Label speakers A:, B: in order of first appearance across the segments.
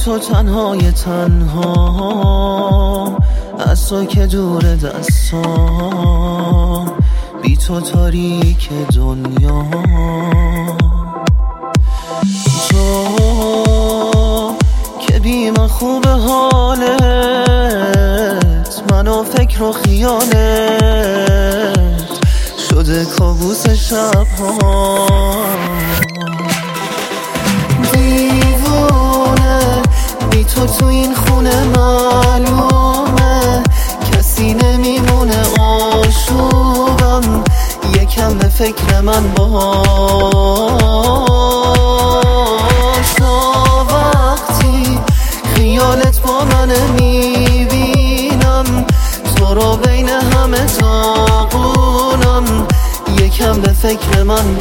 A: تو تنهای تنها، از تو که دور دستام، بی تو تاریک دنیا. تو که بی من خوب حالت، من و فکر و خیالت شده کابوس شبها. دیوونه بی تو این خونه معلومه، کسی نمیمونه آشوبم، یکم به فکر من باش. تا وقتی خیالت با من میبینم، تو رو بین همه داغونم، یکم به فکر من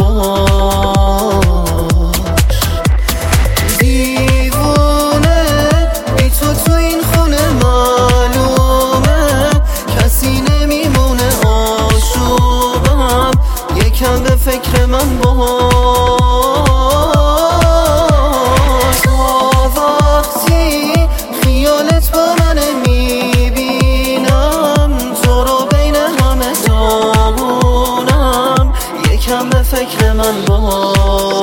A: باش. دیوونه بی تو این خونه معلومه، کسی نمیمونه آشوبم، یکم به فکر من باش. تا وقتی خیالت با من میبینم، تو رو بین همه داغونم، یکم به فکر من باش.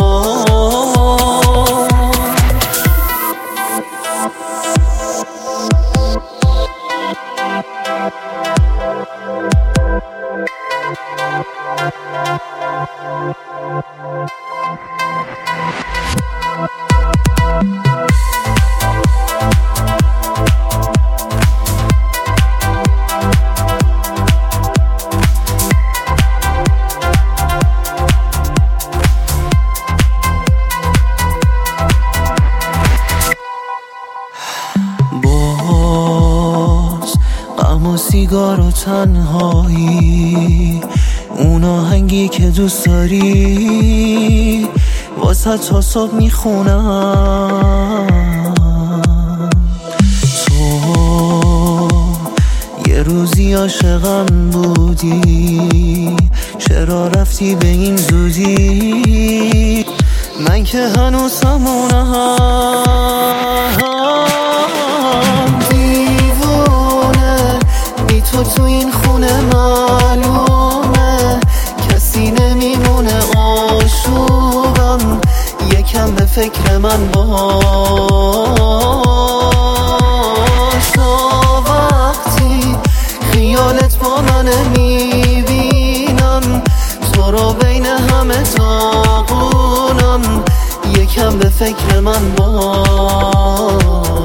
A: غم و سیگار و تنهایی، اون آهنگی که دوست داری واسه تا صبح میخونم. تو یه روزی عاشقم بودی، چرا رفتی به این زودی؟ من که هنوز همونم. تو این خونه معلومه، کسی نمیمونه آشوبم، یکم به فکر من باش. تا وقتی خیالت با من میبینم، تو رو بین همه داغونم، یکم به فکر من باش.